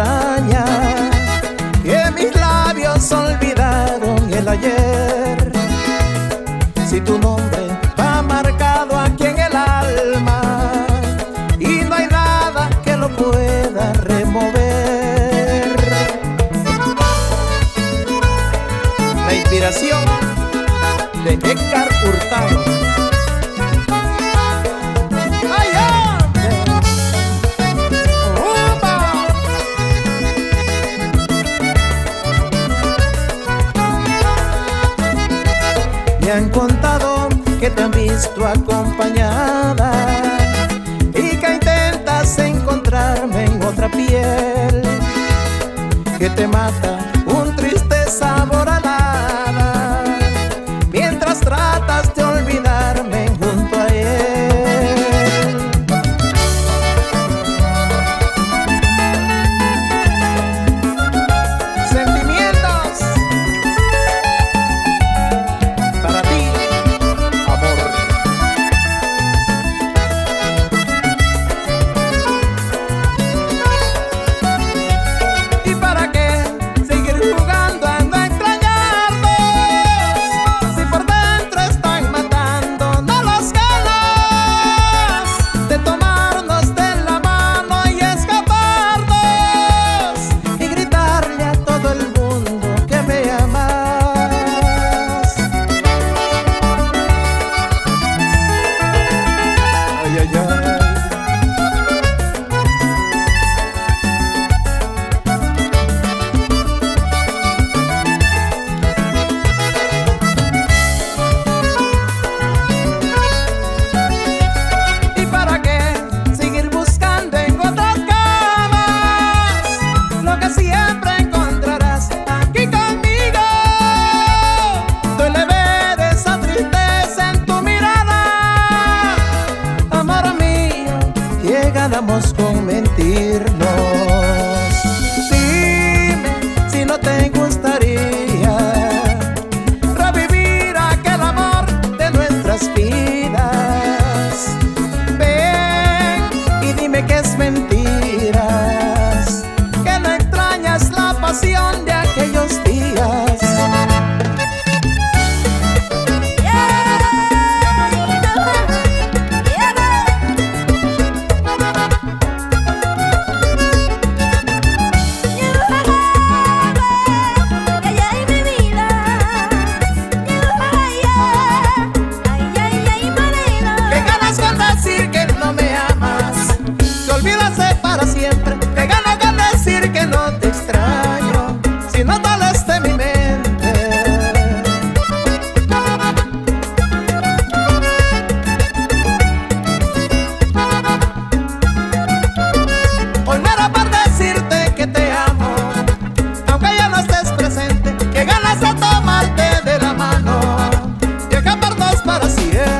extraña, que mis labios olvidaron el ayer. Si tu nombre va marcado aquí en el alma y no hay nada que lo pueda remover. La inspiración de Edgar Hurtado. Me han contado que te han visto acompañada y que intentas encontrarme en otra piel, que te mata un triste sabor a nada mientras tratas de olvidarme junto a él. Sentimientos para ti, amor. ¿Y para qué seguir jugando a no extrañarnos si por dentro están matándonos las ganas de tomarnos de la mano y escaparnos y gritarle a todo el mundo que me amas? Ay, ay, ay. ¿Y para qué seguir buscando en otras camas lo que siempre encontrarás aquí conmigo? Duele ver esa tristeza en tu mirada, amor mío, que ganamos con mentirnos. Dime si no te gustaría revivir aquel amor de nuestras vidas. Ven y dime que es mentiras, que no extrañas la pasión de aquellos días. Que ganas con decir que no me amas, te olvidas de para siempre. Que ganas con decir que no te extraño, si no sales de mi mente. Hoy me era por decirte que te amo, aunque ya no estés presente. Que ganas de tomarte de la mano y escaparnos para siempre.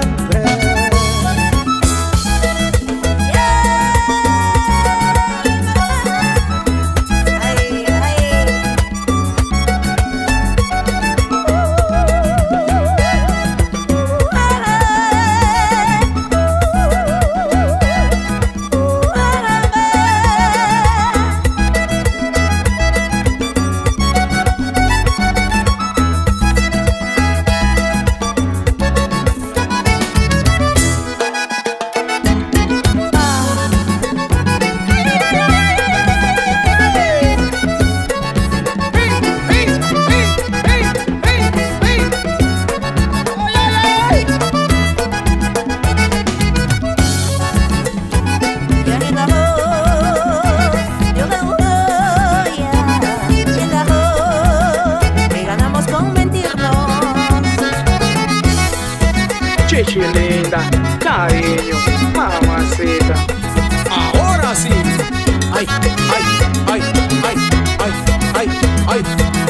Chichi linda, cariño, mamacita. Ahora sí. Ay, ay, ay, ay, ay, ay, ay.